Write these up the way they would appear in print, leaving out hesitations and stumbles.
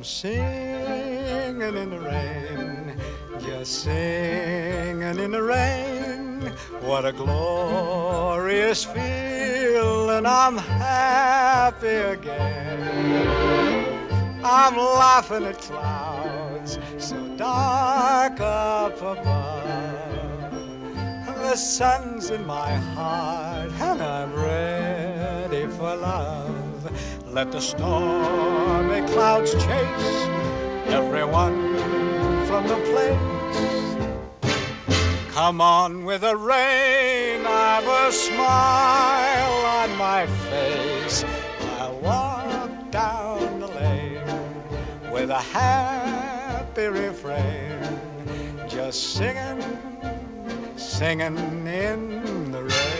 singing in the rain, just singing in the rain. What a glorious feeling, I'm happy again. I'm laughing at clouds so dark up above. The sun's in my heart and I'm ready for love. Let the stormy clouds chase everyone from the place. Come on with the rain, I've a smile on my face. I'll walk down the lane with a happy refrain, just singing, singing in the rain.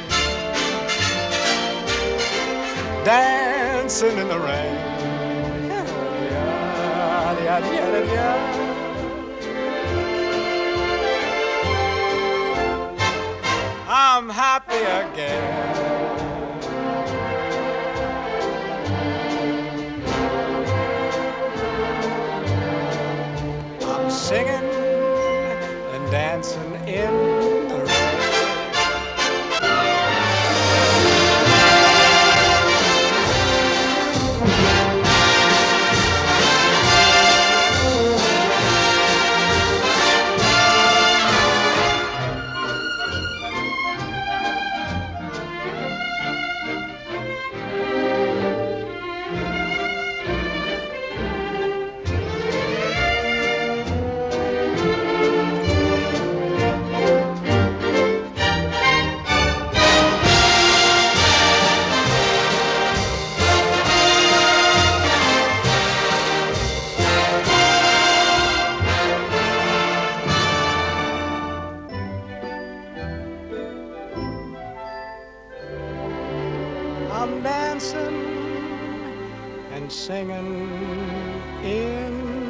Dancing in the rain. I'm happy again. I'm singing and dancing in the rain. I'm dancing and singing in